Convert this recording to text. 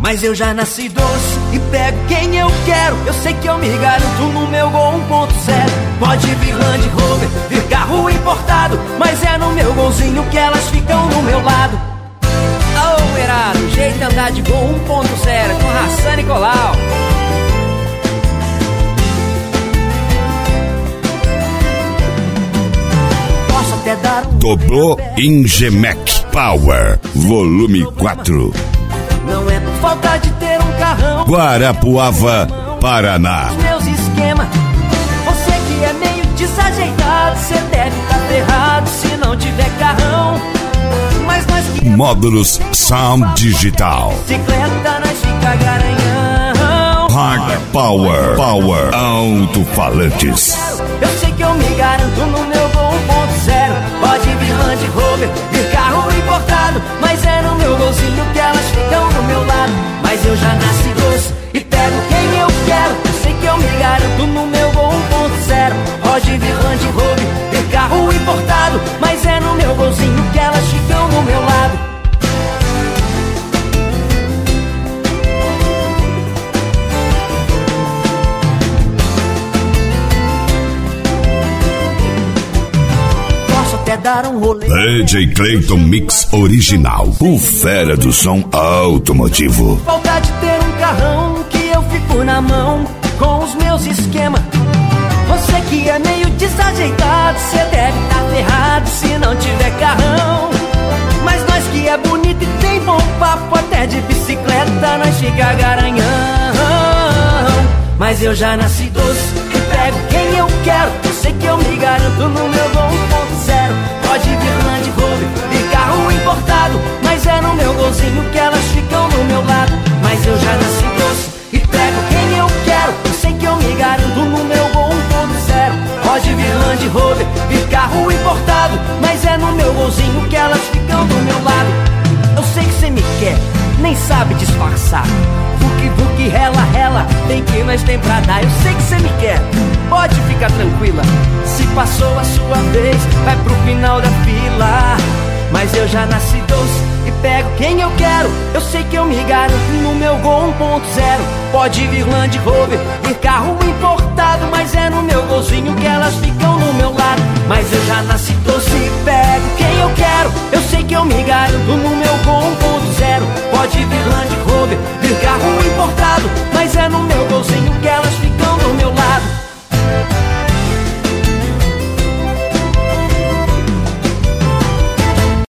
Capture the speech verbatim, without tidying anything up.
Mas eu já nasci doce e pego quem eu quero. Eu sei que eu me garanto no meu Gol um ponto zero. Pode vir Land Rover, vir carro importado, mas é no meu Golzinho que elas ficam no meu lado. Oh, Herado, jeito de andar de Gol um ponto zero com Hassan Nicolau. Posso até dar um... Dobrou Ingemec Power, volume quatro. Não é por falta de ter um carrão. Guarapuava, Paraná. Os meus esquemas. Você que é meio desajeitado, você deve estar ferrado se não tiver carrão. Mas nós que... Módulos Sound Digital. Bicicleta, nós fica garanhão. Hard Power, Power, alto-falantes. Eu sei que eu me garanto no meu Gol um ponto zero. Pode vir Land Rover, vir carro importado, mas é no meu Golzinho que elas ficam do meu lado. Mas eu já nasci doce e pego quem eu quero. Eu sei que eu me garanto no meu Gol um ponto zero. Pode vir Land Rover, vir carro importado, mas é no meu Golzinho que elas ficam do meu lado. Dar um rolê. D J Clayton Mix Original, o fera do som automotivo. Falta de ter um carrão que eu fico na mão com os meus esquemas. Você que é meio desajeitado, você deve estar ferrado se não tiver carrão. Mas nós que é bonito e tem bom papo, até de bicicleta nós fica garanhão. Mas eu já nasci doce e pego quem eu quero. Eu sei que eu me garanto no meu Gol um ponto zero. Pode vir Land Rover, vir carro importado, mas é no meu Golzinho que elas ficam do meu lado. Mas eu já nasci doce e pego quem eu quero. Eu sei que eu me garanto no meu Gol um ponto zero. Pode vir Land Rover, vir carro importado, mas é no meu Golzinho que elas ficam do meu lado. Eu sei que cê me quer, nem sabe disfarçar. Vuki, vuki, rela, rela, tem que nós tem pra dar. Eu sei que cê me quer, pode ficar tranquila. Se passou a sua vez, vai pro final da fila. Mas eu já nasci doce e pego quem eu quero. Eu sei que eu me garanto no meu Gol um ponto zero. Pode vir Land Rover, vir carro importado, mas é no meu Golzinho que elas ficam do meu lado. Mas eu já nasci doce e pego quem